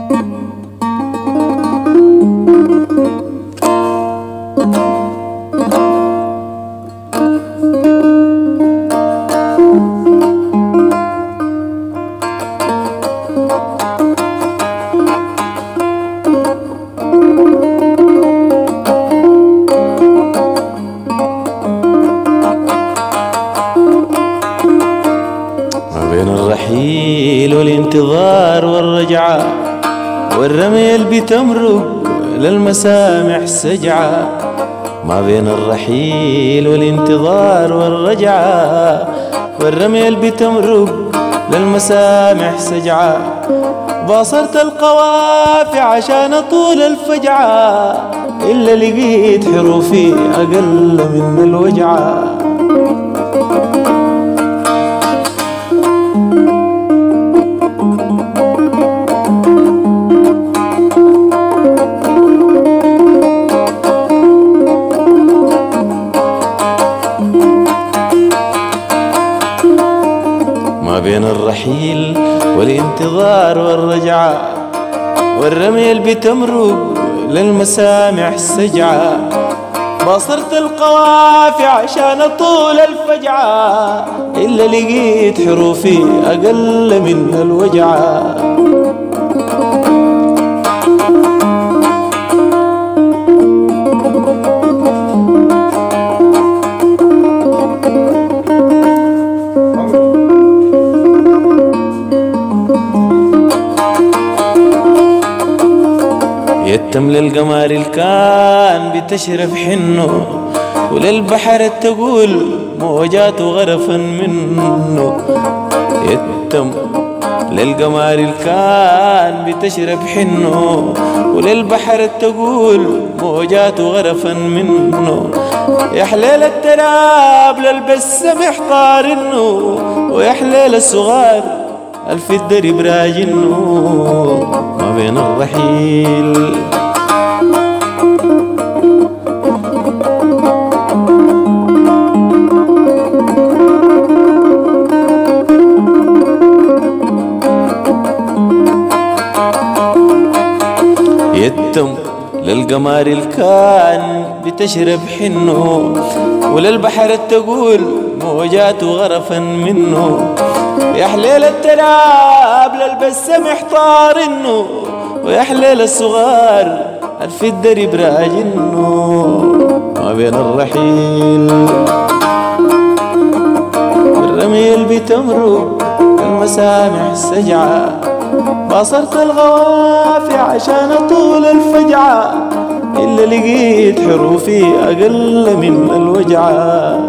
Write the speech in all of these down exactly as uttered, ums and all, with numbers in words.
بين الرحيل والانتظار والرجعة والرميل بتمرق للمسامح سجعة. ما بين الرحيل والانتظار والرجعة والرميل بتمرق للمسامح سجعة. باصرت القوافي عشان طول الفجعة إلا لقيت حروفي أقل من الوجعة. ما بين الرحيل والانتظار والرجعة والرميل بتمرق للمسامح سجعة. باصرت القوافي عشان طول الفجعة إلا لقيت حروفي أقل من الوجعة. يتم للقمر الكان بتشرف حنه وللبحر تقول موجات غرفا منه. يتم للقمر الكان بتشرف حنه وللبحر تقول موجات غرفا منه. يا حليل التراب للبس محطار انه ويا حليل الصغار ألف الدرب راجنه. ما بين الرحيل يتم للقمر الكان بتشرب حنه وللبحر تقول موجات غرفا منه. يا حليل التراب للبس محطار انه ويا حليل الصغار ألف الدرب راجنه. ما بين الرحيل والرميل بتمرق المسامح سجعة. باصرت الغوافي عشان طول الفجعة إلا لقيت حروفي أقل من الوجعة.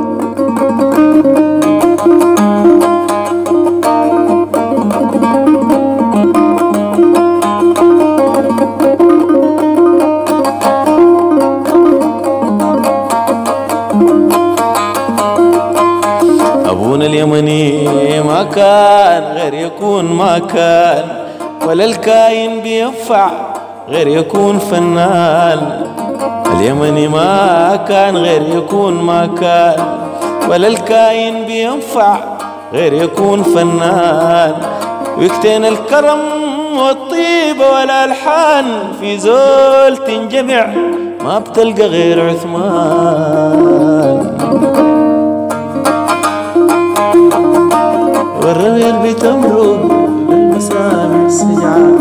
أبونا اليمني ما كان غير يكون ما كان ولا الكاين بينفع غير يكون فنان. اليمني ما كان غير يكون ما كان ولا الكاين بينفع غير يكون فنان. ويكتين الكرم والطيبة والألحان في زول تنجمع ما بتلقى غير عثمان. والرميل بتمرق بالمسامح سجعة.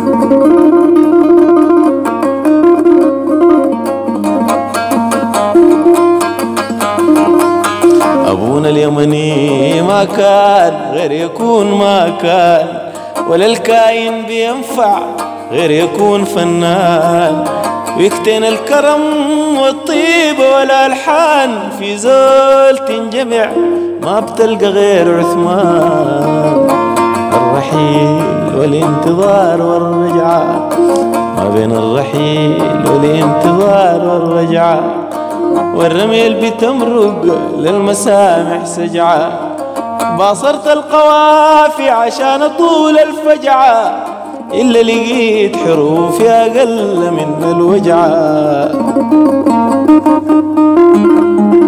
أبونا اليمني ما كان غير يكون ما كان ولا الكاين بينفع غير يكون فنان. ويكتين الكرم والطيبة والألحان في زول تنجمع ما بتلقى غير عثمان. الرحيل والانتظار والرجعة ما بين الرحيل والانتظار والرجعة والرميل بتمرق للمسامح سجعة. باصرت القوافي عشان طول الفجعة إلا لقيت حروفي أقل من الوجعة.